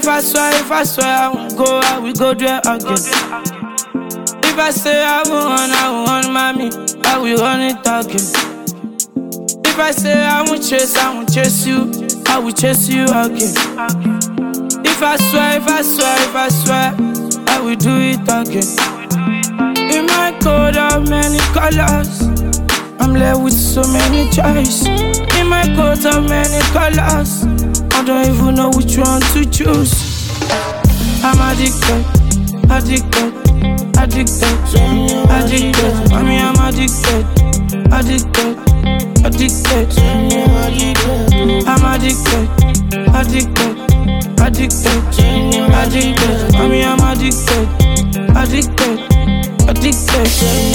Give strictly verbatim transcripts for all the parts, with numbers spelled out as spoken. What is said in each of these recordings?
I swear, if I swear I won't go, I will go there again. If I say I will run, I will run, mommy, I will run it again. If I say I won't chase, I won't chase you, I will chase you again. If I swear, if I swear, if I swear, I will do it again. In my coat of many colors, I'm left with so many choices. In my coat of many colors, I don't even know which one to choose. I'm addicted, addicted, addicted, addicted. Mommy, I'm addicted, addicted, addicted. I'm addicted, addicted, addicted, addicted. Mommy, I'm addicted, addicted, addicted.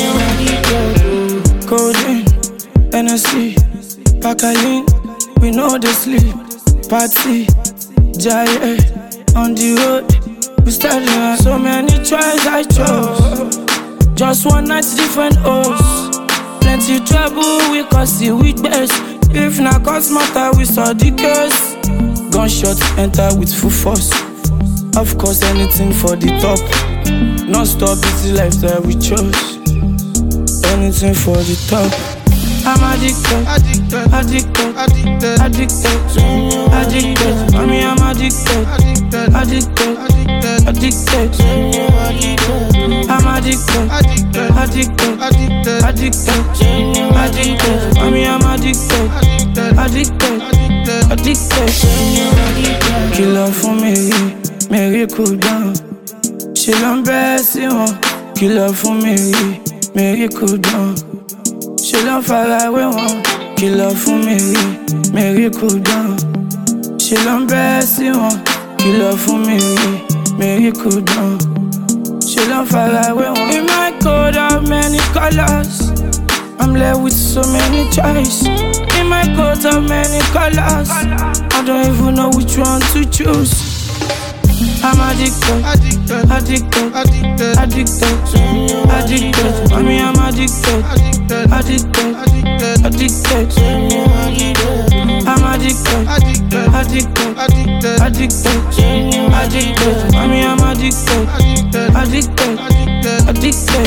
Codeine, N S C, Pacalin, we know they sleep. Party, Jaya, on the road, we started. So many tries I chose. Just one night, different hosts. Plenty trouble, we cause the weakness. If not cause matter, we saw the case. Gunshots enter with full force. Of course, anything for the top. Non-stop, busy lifestyle we chose. Anything for the top. I'm addicted, addicted, addicted, addicted, addicted, addicted. Mommy, I'm addicted, addicted, addicted, addicted. I'm addicted, addicted, addicted, addicted, addicted. Mommy, I'm addicted, addicted, addicted. Killer for Mary, Mary cool down. She don't best you want. Killer for Mary, Mary cool down. She love far away one. Killer for Mary, Mary cool down. She love best you want. Killer for Mary, Mary cool down. She love far away one. In my coat of many colors, I'm left with so many choices. In my coat of many colors, I don't even know which one to choose. I'm addicted, addicted, addicted, addicted, addicted, addicted. Mommy, I'm addicted, addicted, addicted, addicted. I'm addicted, addicted, addicted, addicted, addicted. Mommy, I'm addicted, addicted, addicted,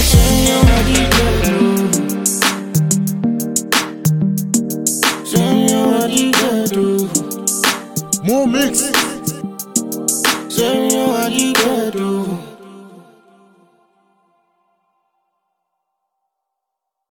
addicted. More mix. Yeah.